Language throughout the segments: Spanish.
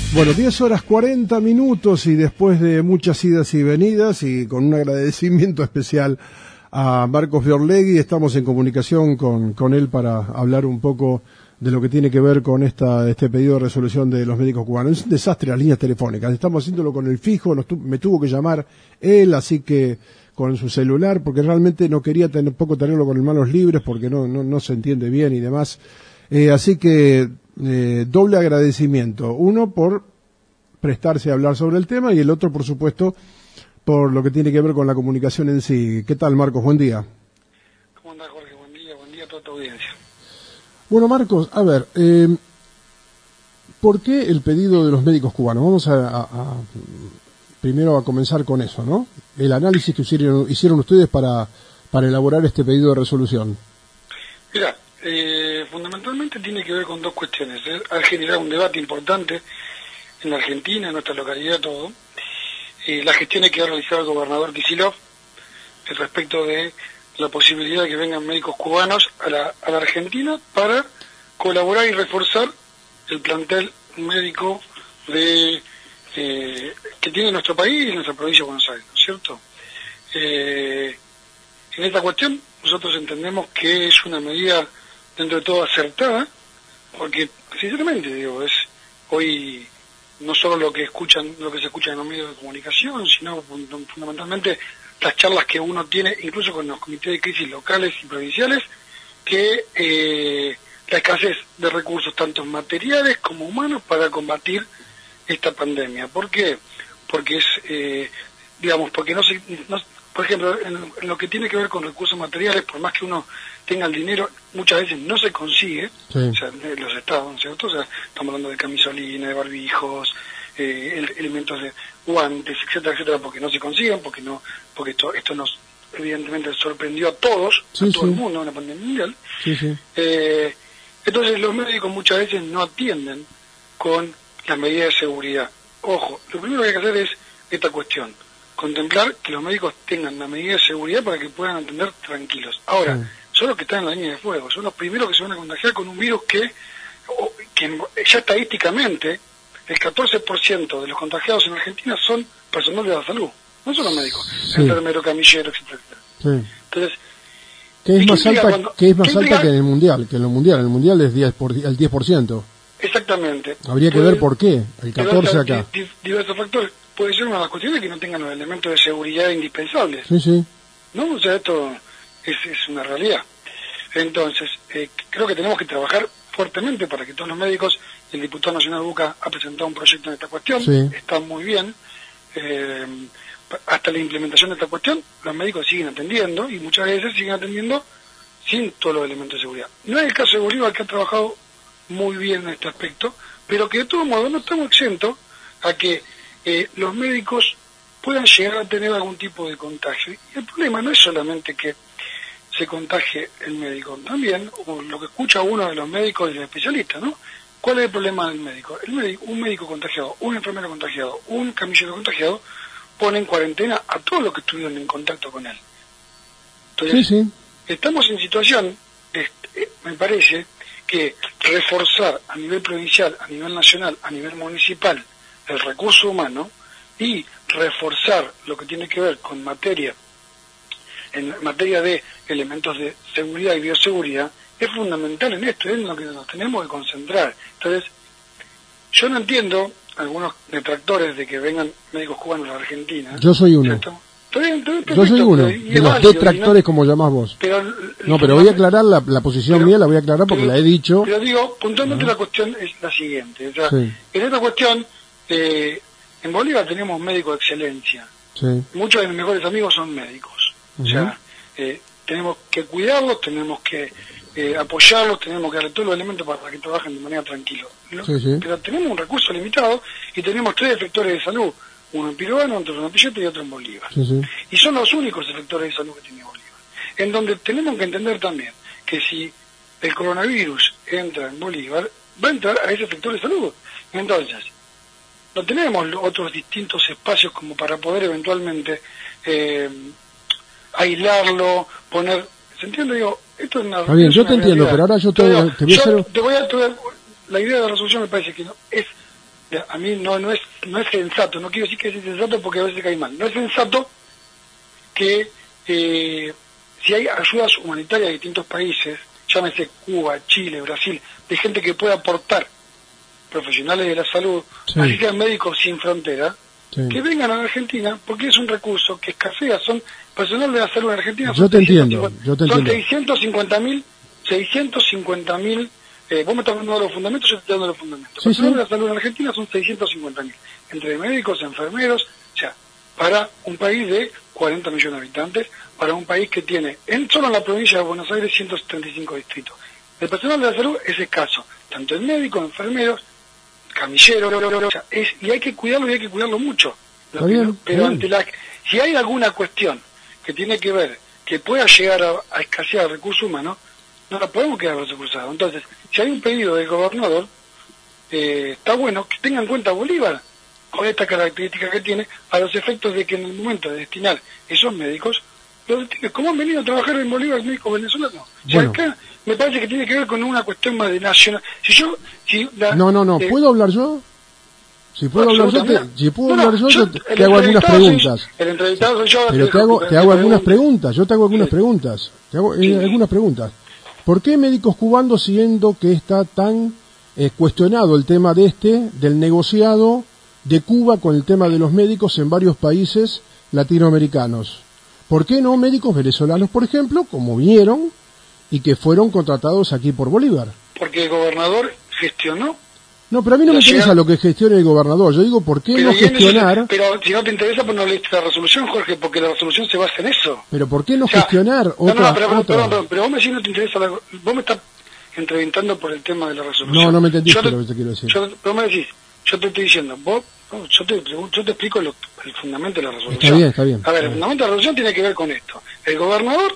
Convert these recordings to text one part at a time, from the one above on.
Bueno, 10 horas 40 minutos y después de muchas idas y venidas y con un agradecimiento especial a Marcos Fiorlegui, estamos en comunicación con él para hablar un poco de lo que tiene que ver con este pedido de resolución de los médicos cubanos. Es un desastre las líneas telefónicas, estamos haciéndolo con el fijo, me tuvo que llamar él, así que con su celular, porque realmente no quería tampoco tenerlo con las manos libres porque no se entiende bien y demás. Así que doble agradecimiento, uno por prestarse a hablar sobre el tema y el otro, por supuesto, por lo que tiene que ver con la comunicación en sí. ¿Qué tal, Marcos? Buen día. ¿Cómo andás, Jorge? Buen día a toda tu audiencia. Bueno, Marcos, a ver, ¿por qué el pedido de los médicos cubanos? Vamos primero a comenzar con eso, ¿no? El análisis que hicieron ustedes para elaborar este pedido de resolución. Mira, fundamentalmente tiene que ver con dos cuestiones. Ha generado un debate importante en la Argentina, en nuestra localidad, todo. Las gestiones que ha realizado el gobernador Kicillof respecto de la posibilidad de que vengan médicos cubanos a la Argentina para colaborar y reforzar el plantel médico que tiene nuestro país y nuestra provincia de Buenos Aires, ¿no es cierto? En esta cuestión nosotros entendemos que es una medida dentro de todo acertada, porque sinceramente digo, es hoy no solo lo que se escucha en los medios de comunicación, sino fundamentalmente las charlas que uno tiene incluso con los comités de crisis locales y provinciales, que la escasez de recursos tanto materiales como humanos para combatir esta pandemia. ¿Por qué? Porque porque por ejemplo, en lo que tiene que ver con recursos materiales, por más que uno tenga el dinero, muchas veces no se consigue, sí. O sea, los estados, ¿no es cierto? O sea, estamos hablando de camisolina, de barbijos, elementos de guantes, etcétera, etcétera, porque no se consiguen, porque esto nos evidentemente sorprendió a todos, sí, a todo el mundo, una pandemia mundial. Sí, sí. Entonces los médicos muchas veces no atienden con las medidas de seguridad. Ojo, lo primero que hay que hacer es esta cuestión, contemplar que los médicos tengan la medida de seguridad para que puedan atender tranquilos. Ahora, son los que están en la línea de fuego, son los primeros que se van a contagiar con un virus que ya estadísticamente el 14% de los contagiados en Argentina son personal de la salud, no son los médicos, enfermeros, camilleros, etcétera. Sí. Entonces, ¿qué es más alta que en el Mundial? Que en el Mundial es el 10%. Exactamente. Habría que ver por qué, el 14 acá. Diversos factores. Puede ser una de las cuestiones que no tengan los elementos de seguridad indispensables. Sí, sí. ¿No? O sea, esto es una realidad. Entonces, creo que tenemos que trabajar fuertemente para que todos los médicos, el diputado nacional Buca ha presentado un proyecto en esta cuestión, sí. Está muy bien. Hasta la implementación de esta cuestión, los médicos siguen atendiendo y muchas veces siguen atendiendo sin todos los elementos de seguridad. No es el caso de Bolívar, que ha trabajado muy bien en este aspecto, pero que de todo modo no estamos exentos a que los médicos puedan llegar a tener algún tipo de contagio. Y el problema no es solamente que se contagie el médico, también, o lo que escucha uno de los médicos y los especialistas, ¿no? ¿Cuál es el problema del médico? Un médico contagiado, un enfermero contagiado, un camillero contagiado, pone en cuarentena a todos los que estuvieron en contacto con él. Entonces, sí, sí. Estamos en situación, me parece, que reforzar a nivel provincial, a nivel nacional, a nivel municipal, el recurso humano y reforzar lo que tiene que ver con en materia de elementos de seguridad y bioseguridad es fundamental en esto, es en lo que nos tenemos que concentrar. Entonces, yo no entiendo algunos detractores de que vengan médicos cubanos a la Argentina. Yo soy uno. Yo soy uno de los detractores, como llamás vos. Pero voy a aclarar la posición mía, la voy a aclarar porque la he dicho. Pero digo, puntualmente la cuestión es la siguiente. O sea, sí. En esta cuestión, en Bolívar tenemos médicos de excelencia. Sí. Muchos de mis mejores amigos son médicos. O sea, tenemos que cuidarlos, tenemos que apoyarlos, tenemos que darle todos los elementos para que trabajen de manera tranquila. Sí. Pero tenemos un recurso limitado y tenemos 3 efectores de salud. Uno en Pirovano, otro en Apillete y otro en Bolívar. Sí. Y son los únicos efectores de salud que tiene Bolívar. En donde tenemos que entender también que si el coronavirus entra en Bolívar, va a entrar a ese efector de salud. Entonces, no tenemos otros distintos espacios como para poder eventualmente aislarlo, poner... ¿Se entiende? Digo, esto es una... Está bien, yo te entiendo, pero ahora yo te voy a hacer... La idea de la resolución me parece que no es a mí no es sensato, no quiero decir que es insensato porque a veces cae mal, no es sensato que si hay ayudas humanitarias de distintos países, llámese Cuba, Chile, Brasil, de gente que pueda aportar, profesionales de la salud, sí, así sean médicos sin frontera, sí, que vengan a la Argentina, porque es un recurso que escasea, son personal de la salud en Argentina, yo te entiendo. son 650.000, vos me estás hablando de los fundamentos, yo te estoy dando los fundamentos. Sí, Personal sí. de la salud en Argentina son 650.000, entre médicos, enfermeros, o sea, para un país de 40 millones de habitantes, para un país que tiene, solo en la provincia de Buenos Aires, 175 distritos. El personal de la salud es escaso, tanto en médicos, enfermeros, camilleros, o sea, y hay que cuidarlo mucho. Está bien, Pero está bien. si hay alguna cuestión que tiene que ver, que pueda llegar a escasear el recurso humano, no la podemos quedar recursados. Entonces, si hay un pedido del gobernador, está bueno que tenga en cuenta a Bolívar, con esta característica que tiene, a los efectos de que en el momento de destinar esos médicos, ¿cómo han venido a trabajar en Bolívar médicos venezolanos? O sea, Bueno. acá me parece que tiene que ver con una cuestión más de nacional. No, ¿puedo hablar yo? Si puedo hablar yo, te hago algunas preguntas. El entrevistado soy yo. Pero te hago algunas preguntas, yo te hago algunas preguntas. Te hago algunas preguntas. ¿Por qué médicos cubanos, siendo que está tan cuestionado el tema del negociado de Cuba con el tema de los médicos en varios países latinoamericanos? ¿Por qué no médicos venezolanos, por ejemplo, como vinieron y que fueron contratados aquí por Bolívar? Porque el gobernador gestionó. No, pero a mí no me interesa lo que gestione el gobernador. Yo digo, ¿por qué no gestionar? Pero si no te interesa, pues no leíste la resolución, Jorge, porque la resolución se basa en eso. Pero ¿por qué no gestionar otra? Perdón, pero vos me decís no te interesa, vos me estás entrevistando por el tema de la resolución. No me entendiste lo que te quiero decir. Vos me decís, yo te estoy diciendo, yo te explico el fundamento de la resolución. Está bien. A ver, el fundamento de la resolución tiene que ver con esto. El gobernador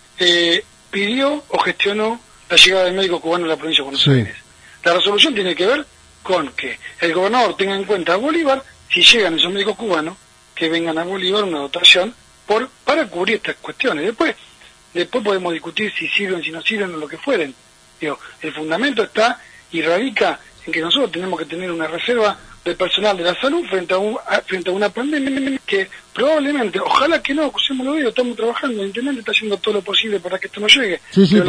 pidió o gestionó la llegada del médico cubano a la provincia de Buenos Aires. La resolución tiene que ver con que el gobernador tenga en cuenta a Bolívar, si llegan esos médicos cubanos, que vengan a Bolívar una dotación para cubrir estas cuestiones. Después podemos discutir si sirven, si no sirven o lo que fueren. Digo, el fundamento está y radica en que nosotros tenemos que tener una reserva de personal de la salud frente a una pandemia que probablemente, ojalá que no, crucemos los dedos, estamos trabajando, el intendente está haciendo todo lo posible para que esto no llegue,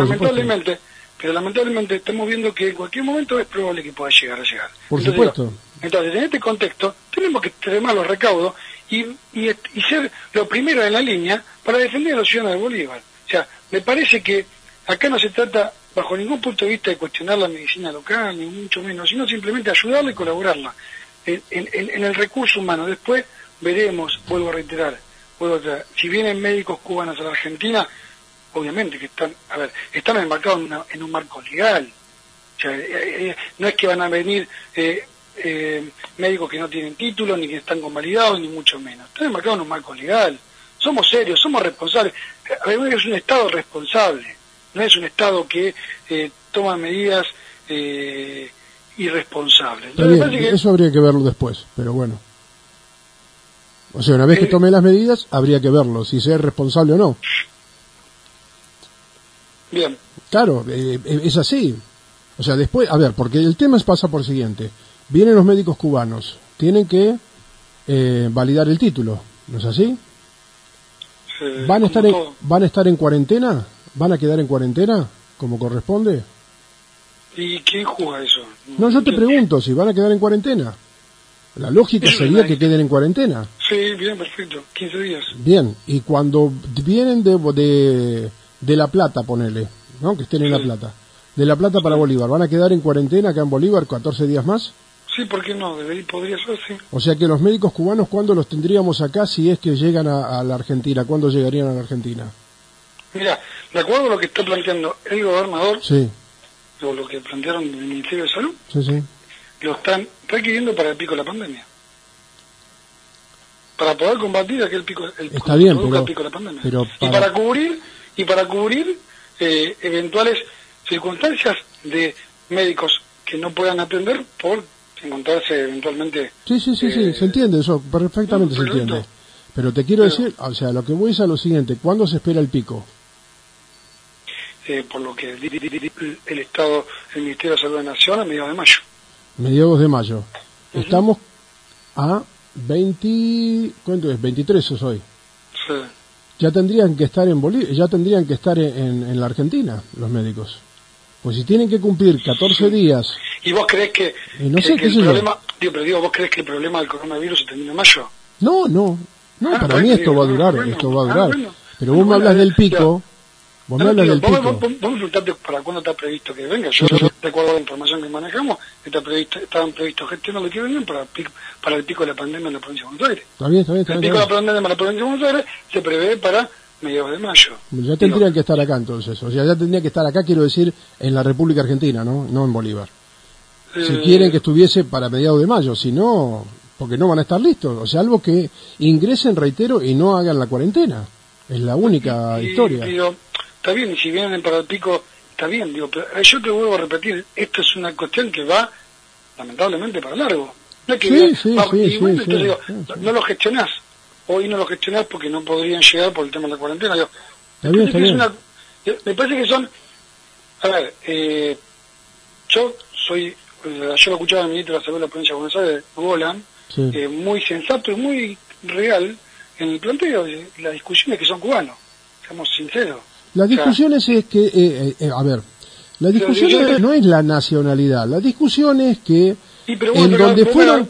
pero lamentablemente estamos viendo que en cualquier momento es probable que pueda llegar. Por supuesto. Entonces, en este contexto, tenemos que extremar los recaudos y ser lo primero en la línea para defender a los ciudadanos de Bolívar. O sea, me parece que acá no se trata, bajo ningún punto de vista, de cuestionar la medicina local, ni mucho menos, sino simplemente ayudarla y colaborarla en el recurso humano. Después veremos, vuelvo a reiterar, si vienen médicos cubanos a la Argentina, obviamente que están enmarcados en un marco legal. O sea, no es que van a venir médicos que no tienen título, ni que están convalidados, ni mucho menos. Están enmarcados en un marco legal. Somos serios, somos responsables. Además es un Estado responsable, no es un Estado que toma medidas irresponsables. Entonces, eso habría que verlo después, pero bueno. O sea, una vez que tome las medidas, habría que verlo, si sea responsable o no. Bien. Claro, es así. O sea, después, a ver, porque el tema pasa por el siguiente. Vienen los médicos cubanos, tienen que validar el título, ¿no es así? ¿Van a estar en cuarentena? ¿Van a quedar en cuarentena, como corresponde? ¿Y quién juzga eso? No, yo te pregunto si van a quedar en cuarentena. La lógica sería que queden en cuarentena. Sí, bien, perfecto, 15 días. Bien, y cuando vienen de La Plata, ponele, ¿no? Que estén en La Plata. De La Plata para Bolívar, ¿van a quedar en cuarentena acá en Bolívar 14 días más? Sí, ¿por qué no? Podría ser, sí. O sea que los médicos cubanos, ¿cuándo los tendríamos acá si es que llegan a la Argentina? ¿Cuándo llegarían a la Argentina? Mira, de acuerdo a lo que está planteando el gobernador, sí, o lo que plantearon el Ministerio de Salud, sí, lo están requiriendo para el pico de la pandemia. Para poder combatir aquel pico, el pico de la pandemia. Y para cubrir eventuales circunstancias de médicos que no puedan atender por encontrarse eventualmente... Sí, se entiende eso, perfectamente se entiende. Pero te quiero decir, o sea, lo que voy es a lo siguiente, ¿cuándo se espera el pico? Por lo que el Estado, el Ministerio de Salud de Nación, a mediados de mayo. Mediados de mayo. Estamos a 20, ¿cuánto es? 23 hoy. Sí. Ya tendrían que estar en Bolivia, ya tendrían que estar en la Argentina los médicos. Pues si tienen que cumplir 14 días. ¿Y vos crees que, no sé, que el problema, ¿vos crees que el problema del coronavirus se termina en mayo? No, para mí esto va a durar, esto va a durar. Bueno. Pero vos me hablas del pico, vos me hablas del pico. Vos me preguntaste para cuándo está previsto que venga. Yo recuerdo la información que manejamos, estaban previstos gestiones que venían para el pico de la pandemia en la provincia de Buenos Aires. Está bien. El pico de la pandemia en la provincia de Buenos Aires se prevé para mediados de mayo. Ya tendrían que estar acá entonces, o sea, ya tendría que estar acá, quiero decir, en la República Argentina, no en Bolívar. Si quieren que estuviese para mediados de mayo, si no, porque no van a estar listos, o sea, algo que ingresen, reitero, y no hagan la cuarentena. Es la única historia. Está bien, y si vienen para el pico, está bien, pero yo te vuelvo a repetir, esto es una cuestión que va, lamentablemente, para largo. No es que no lo gestionás. Hoy no lo gestionás porque no podrían llegar por el tema de la cuarentena. Está bien. Me parece que son... A ver, yo lo escuchaba al ministro de la Salud de la provincia de Buenos Aires, Golan, muy sensato y muy real en el planteo de las discusiones que son cubanos, seamos sinceros. Las discusiones es que, la discusión no es la nacionalidad, la discusión es que en donde fueron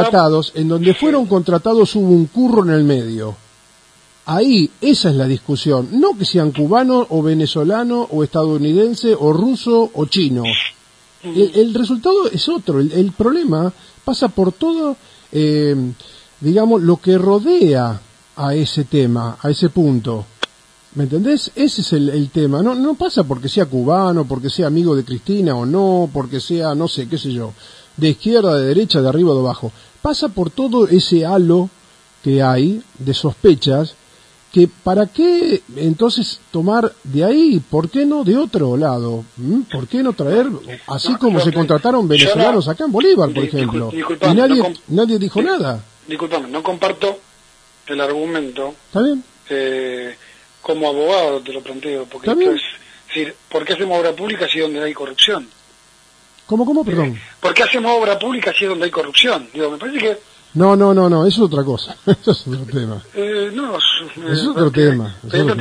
contratados hubo un curro en el medio. Ahí, esa es la discusión, no que sean cubanos o venezolanos o estadounidenses o ruso o chino. El resultado es otro, el problema pasa por todo, digamos, lo que rodea a ese tema, a ese punto. ¿Me entendés? Ese es el tema. No pasa porque sea cubano, porque sea amigo de Cristina o no, porque sea, no sé, qué sé yo, de izquierda, de derecha, de arriba o de abajo. Pasa por todo ese halo que hay de sospechas, que ¿para qué entonces tomar de ahí? ¿Por qué no de otro lado? ¿Por qué no traer, así como se contrataron venezolanos acá en Bolívar, por ejemplo? Y nadie dijo nada. Disculpame, no comparto el argumento. ¿Está bien? Como abogado te lo planteo, porque esto es decir, ¿por qué hacemos obra pública si es donde hay corrupción? ¿Cómo, perdón? ¿Por qué hacemos obra pública si es donde hay corrupción? Me parece que... No, eso es otra cosa, eso es otro tema. Es otro tema.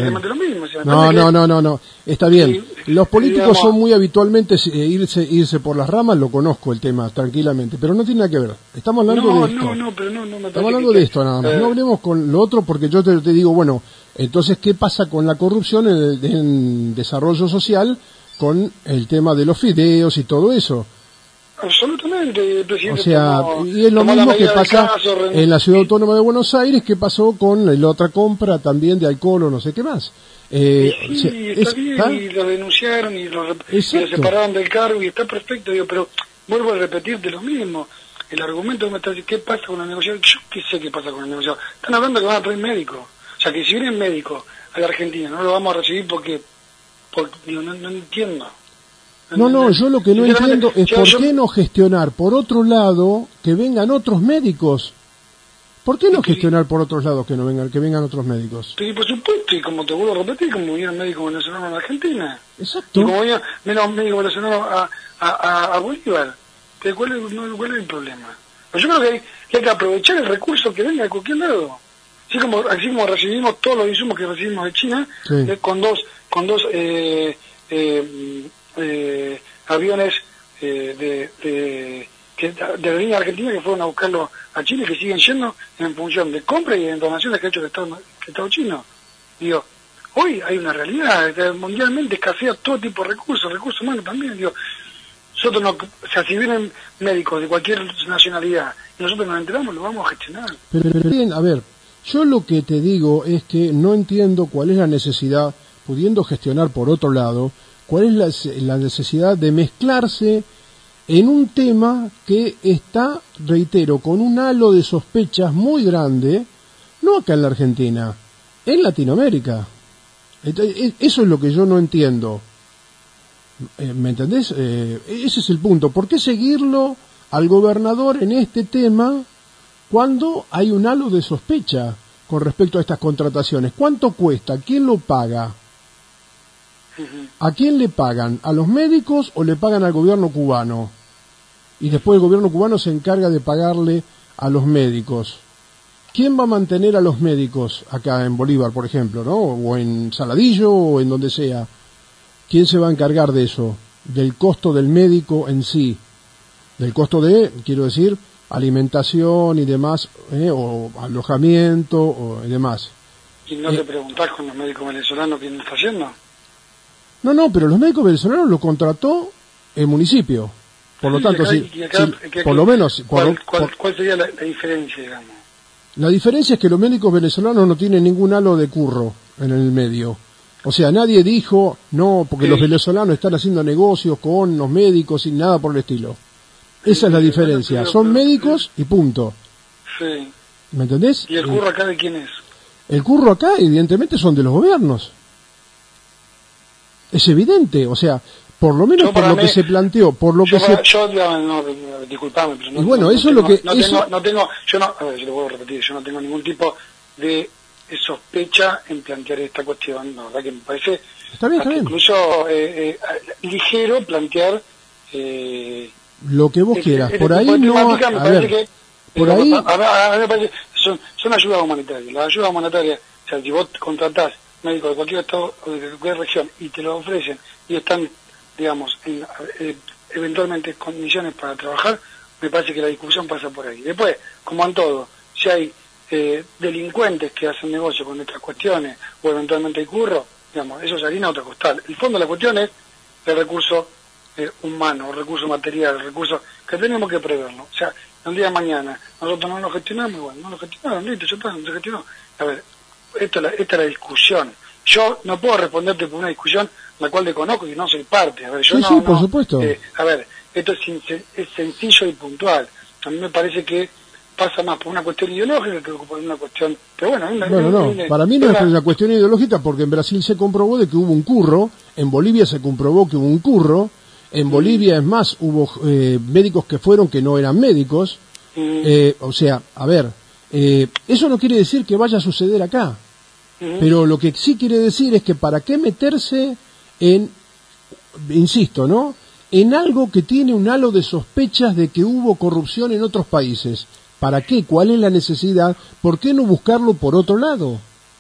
No, está bien. Los políticos son muy habitualmente irse por las ramas, lo conozco el tema, tranquilamente, pero no tiene nada que ver. Estamos hablando de esto. Estamos hablando de esto nada más, no hablemos con lo otro, porque yo te digo, bueno, entonces, ¿qué pasa con la corrupción en desarrollo social con el tema de los fideos y todo eso? Absolutamente, presidente. O sea, y es lo mismo que pasa en la Ciudad Autónoma de Buenos Aires, que pasó con la otra compra también de alcohol o no sé qué más. Está bien, y lo denunciaron y lo separaron del cargo y está perfecto, pero vuelvo a repetirte lo mismo. El argumento que me está diciendo, ¿qué pasa con la negociación? Yo qué sé qué pasa con la negociación. Están hablando que van a traer médicos. O sea, que si vienen médicos a la Argentina, no lo vamos a recibir porque no entiendo. No, yo lo que no entiendo es por qué no gestionar por otro lado que vengan otros médicos. ¿Por qué no gestionar por otros lados que vengan otros médicos? Sí, por supuesto, y como te vuelvo a repetir, como vinieron médicos venezolanos a la Argentina. Exacto. Y como vinieron médicos venezolanos a Bolívar. ¿Cuál es el problema? Yo creo que hay que aprovechar el recurso que venga de cualquier lado. Así como recibimos todos los insumos que recibimos de China, con dos aviones de la línea argentina que fueron a buscarlo a Chile, que siguen yendo en función de compras y de donaciones que ha hecho el Estado chino. Hoy hay una realidad, que mundialmente escasea todo tipo de recursos humanos también. Nosotros o sea, si vienen médicos de cualquier nacionalidad y nosotros nos enteramos, lo vamos a gestionar. Pero bien, a ver, yo lo que te digo es que no entiendo cuál es la necesidad, pudiendo gestionar por otro lado, cuál es la necesidad de mezclarse en un tema que está, reitero, con un halo de sospechas muy grande, no acá en la Argentina, en Latinoamérica. Eso es lo que yo no entiendo. ¿Me entendés? Ese es el punto. ¿Por qué seguirlo al gobernador en este tema cuando hay un halo de sospecha con respecto a estas contrataciones? ¿Cuánto cuesta? ¿Quién lo paga? ¿A quién le pagan? ¿A los médicos o le pagan al gobierno cubano? y después el gobierno cubano se encarga de pagarle a los médicos. ¿Quién va a mantener a los médicos acá en Bolívar, por ejemplo, ¿no? O en Saladillo o en donde sea? ¿Quién se va a encargar de eso? Del costo del médico en sí, del costo de, quiero decir, alimentación y demás, o alojamiento y demás. ¿Y no te preguntás con los médicos venezolanos quién lo está haciendo? No, pero los médicos venezolanos los contrató el municipio. Por lo tanto, por lo menos... ¿Cuál sería la diferencia, digamos? La diferencia es que los médicos venezolanos no tienen ningún halo de curro en el medio. O sea, nadie dijo, no, porque los venezolanos están haciendo negocios con los médicos y nada por el estilo. Esa es la diferencia. Son médicos y punto. Sí. ¿Me entendés? ¿Y el curro acá de quién es? El curro acá, evidentemente, son de los gobiernos. Es evidente, o sea, por lo menos por lo que se planteó, por lo que se... Disculpame, pero no... Y bueno, eso es lo que... Yo lo vuelvo a repetir, yo no tengo ningún tipo de sospecha en plantear esta cuestión, la verdad que me parece... Está bien. Incluso ligero plantear... lo que vos quieras, por ahí no... A ver, por ahí... A mí me parece, son ayudas humanitarias. Las ayudas humanitarias, o sea, si vos contratás médicos de cualquier estado o de cualquier región y te lo ofrecen y están, digamos, eventualmente en condiciones para trabajar, me parece que la discusión pasa por ahí. Después, como en todo, si hay delincuentes que hacen negocio con estas cuestiones o eventualmente hay curro, digamos, eso es harina otra costal. El fondo de la cuestión es el recurso humano, el recurso material, el recurso que tenemos que preverlo. O sea, el día de mañana nosotros no lo gestionamos, igual, no lo gestionamos, listo, ya está, no se gestionó. A ver, esta es la discusión. Yo no puedo responderte por una discusión la cual desconozco y no soy parte. A ver, yo sí, por supuesto. A ver, esto es sencillo y puntual. A mí me parece que pasa más por una cuestión ideológica que por una cuestión... Pero bueno, para mí no es una cuestión ideológica, porque en Brasil se comprobó de que hubo un curro, en Bolivia se comprobó que hubo un curro, en Bolivia, es más, hubo médicos que fueron que no eran médicos. O sea, a ver, eso no quiere decir que vaya a suceder acá. Pero lo que sí quiere decir es que para qué meterse en, insisto, ¿no?, en algo que tiene un halo de sospechas de que hubo corrupción en otros países. ¿Para qué? ¿Cuál es la necesidad? ¿Por qué no buscarlo por otro lado?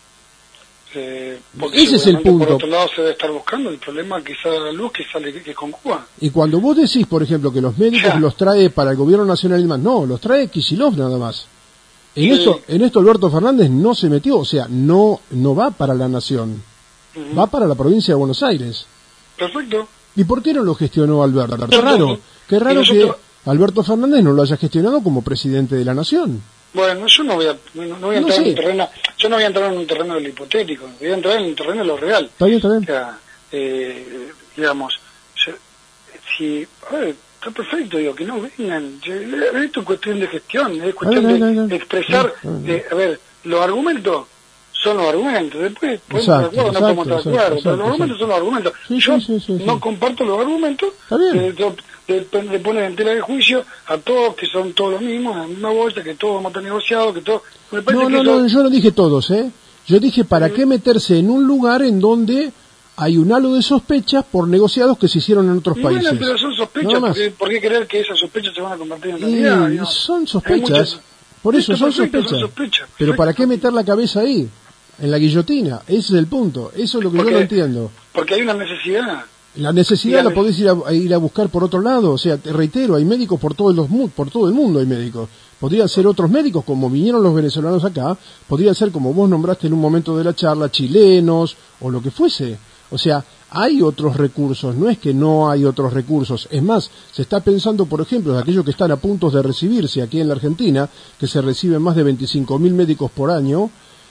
Ese es el punto. Por otro lado se debe estar buscando el problema que sale a la luz, que es con Cuba. Y cuando vos decís, por ejemplo, que los médicos los trae para el gobierno nacional y demás, no, los trae Kicillof nada más. En esto Alberto Fernández no se metió, o sea, no va para la nación, va para la provincia de Buenos Aires. Perfecto. ¿Y por qué no lo gestionó Alberto? Qué raro que Alberto Fernández no lo haya gestionado como presidente de la nación. Bueno, yo no voy a entrar en un terreno, yo no voy a entrar en un terreno del hipotético, voy a entrar en un terreno de lo real. Está bien. O sea, digamos, a ver, está perfecto, digo, que no vengan. Esto es cuestión de gestión, es cuestión de expresar, a ver, los argumentos son los argumentos, después podemos estar de acuerdo, no podemos estar de acuerdo, pero los argumentos son los argumentos. Yo no comparto los argumentos de poner en tela de juicio a todos, que son todos los mismos, en la misma bolsa, que todos vamos a estar negociados, que todos... No, yo no dije todos, yo dije para qué meterse en un lugar en donde hay un halo de sospechas por negociados que se hicieron en otros países. Bueno, pero son sospechas, ¿por qué creer que esas sospechas se van a convertir en realidad? Y son sospechas, por eso son sospechas. Pero ¿para qué meter la cabeza ahí? En la guillotina, ese es el punto, eso es lo que yo no entiendo. Porque hay una necesidad. La necesidad la podés ir a buscar por otro lado, o sea, te reitero, hay médicos por todo el mundo hay médicos. Podrían ser otros médicos, como vinieron los venezolanos acá, podrían ser, como vos nombraste en un momento de la charla, chilenos o lo que fuese. O sea, hay otros recursos, no es que no hay otros recursos. Es más, se está pensando, por ejemplo, de aquellos que están a punto de recibirse aquí en la Argentina, que se reciben más de 25.000 médicos por año,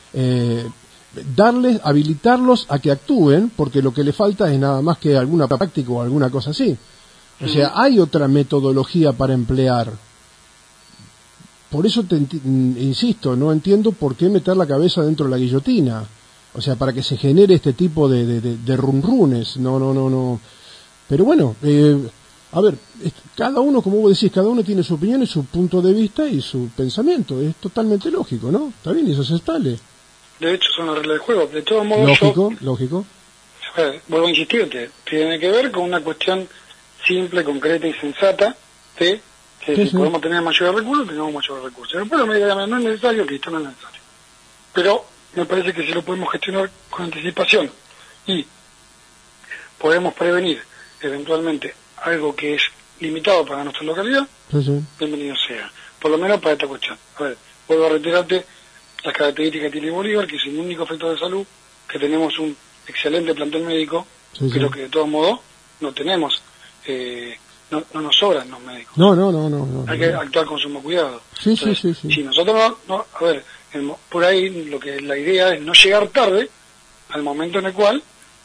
habilitarlos a que actúen, porque lo que le falta es nada más que alguna práctica o alguna cosa así. O sea, hay otra metodología para emplear. Por eso insisto, no entiendo por qué meter la cabeza dentro de la guillotina. O sea, para que se genere este tipo de runrunes. No. Pero bueno, a ver, cada uno, como vos decís, cada uno tiene su opinión y su punto de vista y su pensamiento. Es totalmente lógico, ¿no? Está bien, y eso se aceptable. De hecho, son las reglas del juego. De todos modos, lógico. A ver, vuelvo a insistirte. Tiene que ver con una cuestión simple, concreta y sensata de Si podemos tener mayores recursos, tengamos mayores recursos. Después la medida no es necesario, que esto no es necesario. Pero me parece que si lo podemos gestionar con anticipación y podemos prevenir eventualmente algo que es limitado para nuestra localidad, bienvenido sea. Por lo menos para esta cuestión. A ver, vuelvo a reiterarte las características que tiene Bolívar, que es el único factor de salud, que tenemos un excelente plantel médico, pero que de todos modos no tenemos, no nos sobran los médicos. No. Hay que actuar con sumo cuidado. Sí. Si nosotros a ver, por ahí lo que la idea es no llegar tarde al momento en el cual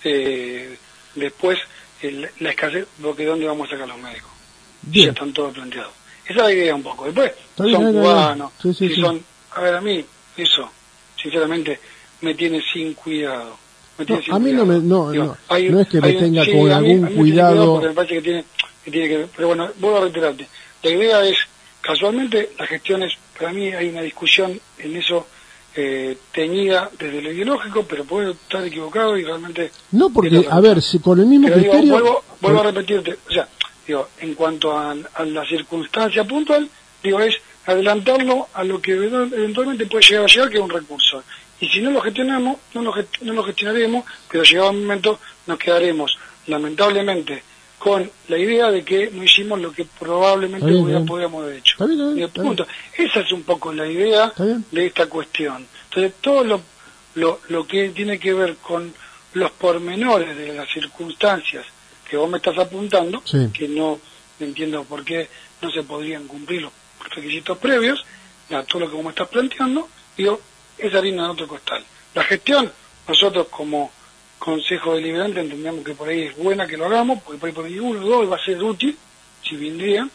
después la escasez, porque ¿dónde vamos a sacar los médicos? Ya están todos planteados. Esa es la idea un poco. Después, son cubanos, son... A ver, a mí, eso, sinceramente, me tiene sin cuidado. A mí no es que me tenga con algún cuidado. Porque me parece que tiene que ver. Pero bueno, vuelvo a reiterarte. La idea es, casualmente, las gestiones, para mí hay una discusión en eso teñida desde lo ideológico, pero puedo estar equivocado y realmente... No, porque, a ver, si con el mismo criterio... Digo, vuelvo a repetirte, o sea, digo, en cuanto a la circunstancia puntual, digo, es adelantarlo a lo que eventualmente puede llegar, que es un recurso. Y si no lo gestionamos, no lo gestionaremos, pero llegado un momento nos quedaremos, lamentablemente, con la idea de que no hicimos lo que probablemente podríamos haber hecho. Punto. Esa es un poco la idea de esta cuestión. Entonces, todo lo que tiene que ver con los pormenores de las circunstancias que vos me estás apuntando, que no entiendo por qué no se podrían cumplir los requisitos previos, todo lo que vos me estás planteando, digo, es harina de otro costal. La gestión, nosotros como Consejo Deliberante entendemos que por ahí es buena que lo hagamos, porque por ahí uno o dos va a ser útil, si vendrían,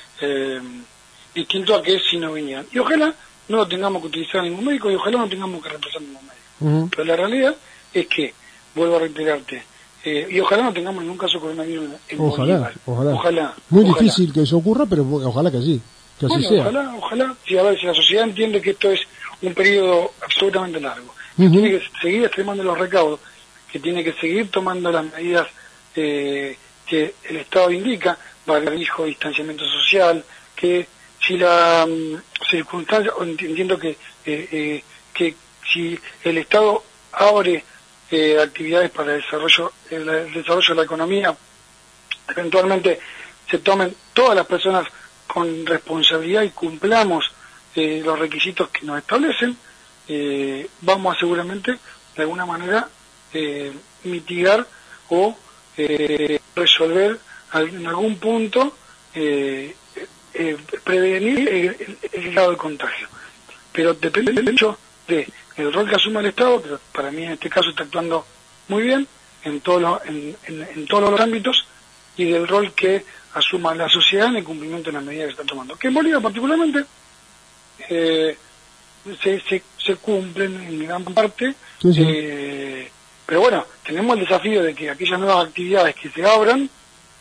distinto a que si no vinieran. Y ojalá no lo tengamos que utilizar ningún médico, y ojalá no tengamos que reemplazar ningún médico. Pero la realidad es que, vuelvo a reiterarte, y ojalá no tengamos ningún caso de coronavirus en Bolívar. Ojalá. Muy difícil que eso ocurra, pero ojalá que sí, que así sea. Ojalá, si la sociedad entiende que esto es un periodo absolutamente largo, que tiene que seguir extremando los recaudos, que tiene que seguir tomando las medidas que el Estado indica, barbijo, distanciamiento social, que si la circunstancia, entiendo que si el Estado abre actividades para el desarrollo de la economía, eventualmente se tomen todas las personas con responsabilidad y cumplamos los requisitos que nos establecen, vamos a seguramente de alguna manera mitigar o resolver en algún punto, prevenir el grado de contagio. Pero depende del hecho del rol que asuma el Estado, pero para mí en este caso está actuando muy bien en todos los ámbitos, y del rol que asuma la sociedad en el cumplimiento de las medidas que se están tomando. Que en Bolivia particularmente se cumplen en gran parte, pero bueno, tenemos el desafío de que aquellas nuevas actividades que se abran,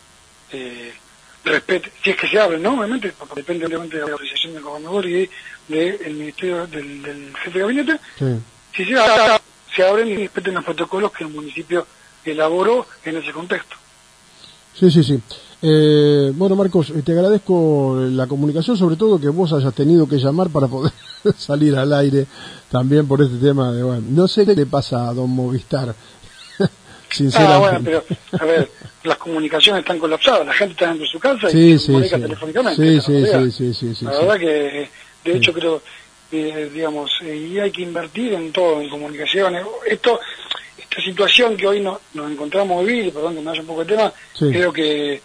si es que se abren, ¿no? Obviamente, depende obviamente de la autorización del gobernador y del ministerio del jefe de gabinete, si se abren y respeten los protocolos que el municipio elaboró en ese contexto. Sí. Bueno, Marcos, te agradezco la comunicación, sobre todo que vos hayas tenido que llamar para poder salir al aire también por este tema de, bueno, no sé qué le pasa a don Movistar, sinceramente. Bueno, pero, a ver, las comunicaciones están colapsadas, la gente está dentro de su casa y se comunica telefónicamente. Sí. La verdad que, de hecho, creo, digamos, y hay que invertir en todo, en comunicaciones. Esta situación que hoy nos encontramos vivir, perdón que me vaya un poco de tema, creo que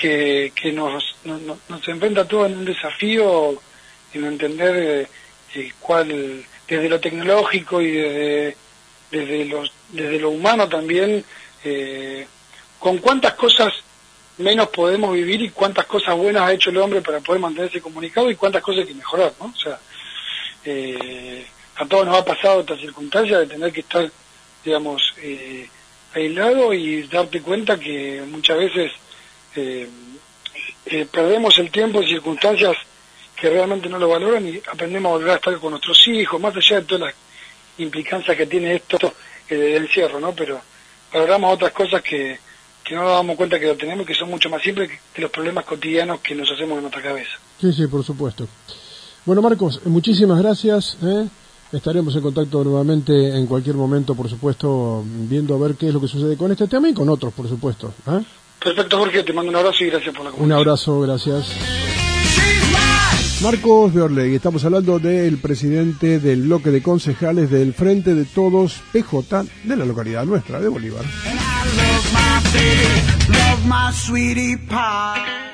nos enfrenta a todos en un desafío, en entender cuál, desde lo tecnológico y desde lo humano también, con cuántas cosas menos podemos vivir y cuántas cosas buenas ha hecho el hombre para poder mantenerse comunicado y cuántas cosas hay que mejorar, ¿no? O sea, a todos nos ha pasado esta circunstancia de tener que estar, digamos, aislado y darte cuenta que muchas veces perdemos el tiempo en circunstancias que realmente no lo valoran y aprendemos a volver a estar con nuestros hijos, más allá de todas las implicancias que tiene esto del encierro, ¿no? Pero valoramos otras cosas que no nos damos cuenta que lo tenemos y que son mucho más simples que los problemas cotidianos que nos hacemos en nuestra cabeza. Sí, por supuesto. Bueno, Marcos, muchísimas gracias. Estaremos en contacto nuevamente en cualquier momento, por supuesto, viendo a ver qué es lo que sucede con este tema y con otros, por supuesto. Perfecto, Jorge, te mando un abrazo y gracias por la Un conversación. abrazo, gracias. Marcos Beorlegui, estamos hablando del presidente del bloque de concejales del Frente de Todos PJ de la localidad nuestra de Bolívar.